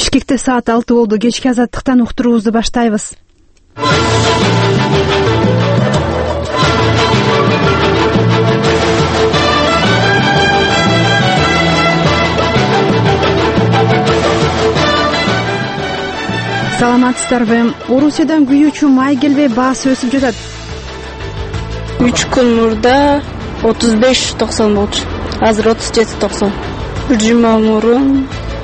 Бишкекте саат 6 болду. Кечки азаттыктан уктуруубузду баштайбыз. Саламатсыздарбы? Орусиядан күйүүчү май келбей баасы өсүп жатат. 3 күн мурда 35-90 болчу. Азыр 37-90. Bir жума мурун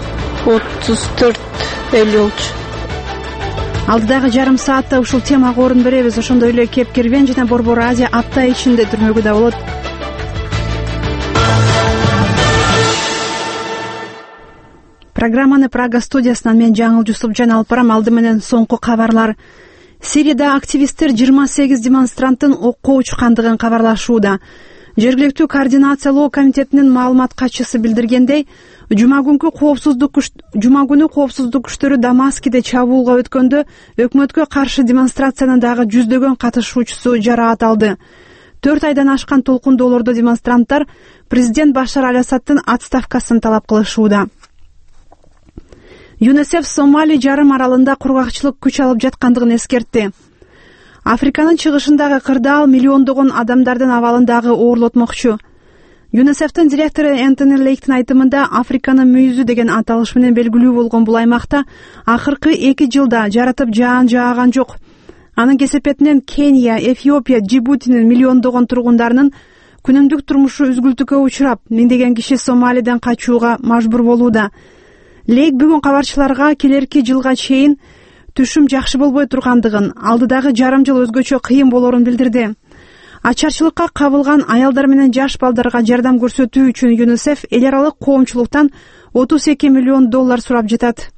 34-50 болчу. Алдыдагы жарым саатта ушул темага орун беребиз. Ошондой эле Кепкербен жана Борбор Азия апта ичинде түрмөгү да болот. Программаны Прага студиясынан мен Жаңыл Жусупжан алып барам. Алды менен соңку кабарлар. Сирияда активисттер 28 демонстранттын окко учкандыгын кабарлашууда. Жергиликтүү координациялоо комитетинин маалымат катчысы билдиргендей, жума күнү коопсуздук күчтөрү Дамаскиде чабуулга өткөндө өкмөткө каршы демонстрациянын дагы жүздөгөн катышуучусу жараат алды. 4 айдан ашкан толкундоолордо демонстранттар президент Башар Аль-Асадтын отставкасын талап кылышууда. ЮНИСЕФ Сомали жарым аралында кургакчылык күч алып жаткандыгын эскертти. Африканын чыгышындагы кырдаал миллиондогон адамдардын абалын дагы оорлотмокчу. ЮНИСЕФтин директору Энтони Лейктин айтымында, Африканын мүйүзү деген аталыш менен белгилүү болгон бул аймакта акыркы 2 жылда жаратып жаан жааган жок. Анын кесепетинен Кения, Эфиопия, Джибутинин миллиондогон тургундарынын күнүмдүк турмушу үзгүлтүккө учурап, миңдеген киши Сомалиден качууга мажбур болууда. Лейк бүгүн кабарчыларга келерки жылга чейин түшүм жакшы болбой тургандыгын, алдыдагы жарым жыл өзгөчө кыйын болорун билдирди. Ачарчылыкка кабылган аялдар менен жаш балдарга жардам көрсөтүү үчүн ЮНИСЕФ эл аралык коомчулуктан $32 миллион сурап жатат.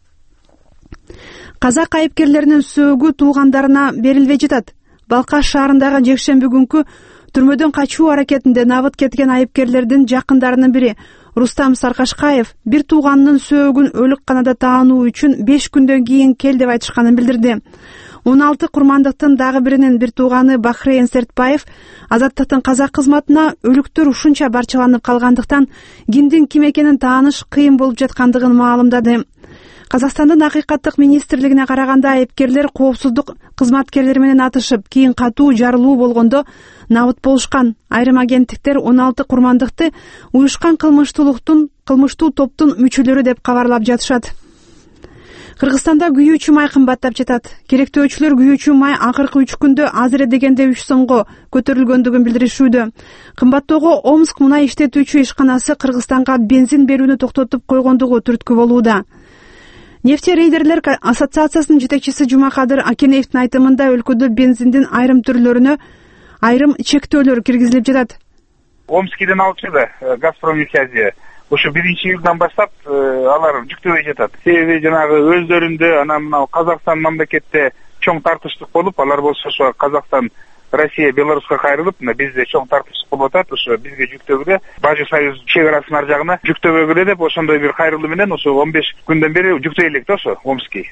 Казак айыпкерлеринин сөөгү туугандарына берилбей жатат. Балкаш шаарындагы жекшемби күнкү түрмөдөн качуу аракетинде набыт кеткен айыпкерлердин жакындарынын бири Рустам Саркашкаев бир тууганынын сөөгүн өлүкканада таануу үчүн 5 күндөн кийин кел деп айтышканын билдирди. 16 курмандыктын дагы биринин бир тууганы Бахрейн Сертбаев азаттыктын казак кызматына өлүктөр ушунча барчаланып калгандыктан кимдин ким экенин тааныш кыйын болуп жаткандыгын маалымдады. Казакстандын акыйкаттык министрлигине караганда, айыпкерлер коопсуздук кызматкерлери менен атышып, кийин катуу жарылуу болгондо набыт болушкан. Айрым агенттиктер 16 курмандыкты уюшкан кылмыштуу топтун мүчөлөрү деп кабарлап жатышат. Кыргызстанда күйүүчү май кымбаттап жатат. Керектөөчүлөр күйүүчү май акыркы 3 күндө азыр дегенде 3 сомго көтөрүлгөндүгүн билдиришүүдө. Кымбаттоого Омск мунай иштетүүчү ишканасы Кыргызстанга бензин берүүнү токтотуп койгондугу түрткү болууда. Нефтерейдерлер ассоциациясынын жетекчиси Жумакадыр Акенеевдин айтымында, өлкөдө бензиндин айрым түрлөрүнө айрым чектөөлөр киргизилип жатат. Омскиден алып чыгды Газпром нефть Ошо 1-июлдан баштап алар жүктөбөй жатат. Себеби жанагы өздөрүндө анан Казакстан мамлекетте чоң тартыштык болуп, алар болсо ошо Казакстан, Россия, Беларуска кайрылып, бизде чоң тартыштык болуп атат. Ошо бизге жүктөгүлө, Бажы Союз чек-арасынын ар жагына жүктөбөгүлө деп ошондой бир кайрылуу менен ошо 15 күндөн бери жүктөй элек да ошо Омский.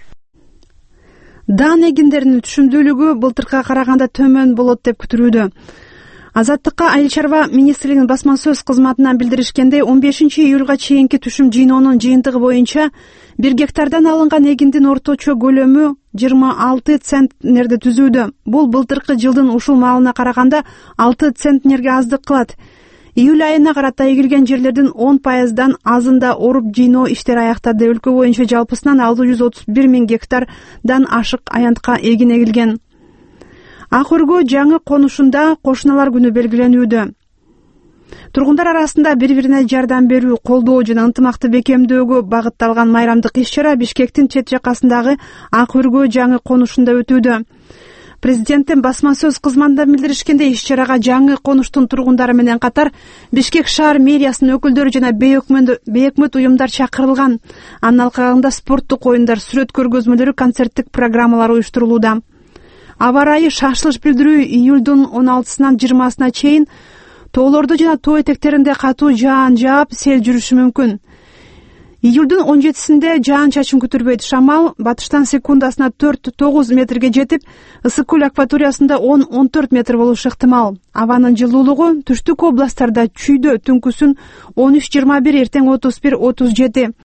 Дан эгиндеринин түшүмдүүлүгү былтыркыга караганда төмөн болот деп күтүлүүдө. Азаттыкка Айыл чарба министрлигинин басма сөз кызматынан билдиришкендей, 15 июлга чейинки түшүм жыйноонун жыйынтыгы боюнча 1 гектардан алынган эгиндин орточо көлөмү 26 центнерди түзүүдө. Бул былтыркы жылдын ушул маалына караганда 6 центнерге аздык кылат. Июль айына карата эгилген жерлердин 10%дан азында оруп жыйноо иштери аяктады. Өлкө боюнча жалпысынан 631 000 гектардан ашык аянтка эгин эгилген. Ак өргө жаңы конушунда кошуналар күнү белгиленүүдө. Тургундар арасында бири-бирине жардам берүү, колдоо жана ынтымакты бекемдөөгө багытталган майрамдык иш-чара Бишкектин чет жакасындагы Ак өргө жаңы конушунда өтүүдө. Президенттин басма сөз кызматынан билдиришкендей, иш-чарага жаңы конуштун тургундары менен катар Бишкек шаар мэриясынын өкүлдөрү жана бейөкмөт уюмдар чакырылган. Анын алкагында спорттук оюндар, сүрөт көргөзмөлөрү, концерттик программалар уюштурулууда. Аба ырайы шашылыш билдирүү июлдун 16-сынан 20-сына чейин тоолордо жана тоо этектеринде катуу жаан жаап, сел жүрүшү мүмкүн. Июлдун 17-синде жаан-чачын күтүрбөйт. Шамал батыштан секундасына 4-9 метрге жетип, Ысык көл акваториясында 10-14 метр болушу ыктымал. Абанын жылуулугу түштүк областтарда чүйдө түнкүсүн 13-21, эртең 31-37.